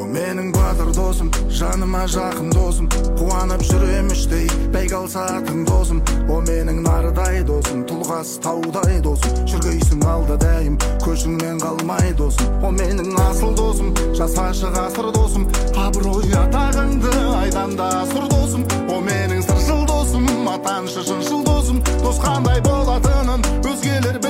менің батыр досым, жаныма жақын досым, қуанып жүрем іштей бәйге алсатың досым. О менің нардай досым, тұлғасы таудай досым, жүргейсің алда дәйім, көшіңнен қалмай досым. О менің асыл досым, жасашы ғасыр досым, абырой атағыңды айдан да асыр досым. О менің сыршыл досым, атаншы шыншыл досым, дос қандай болатынын өзгелер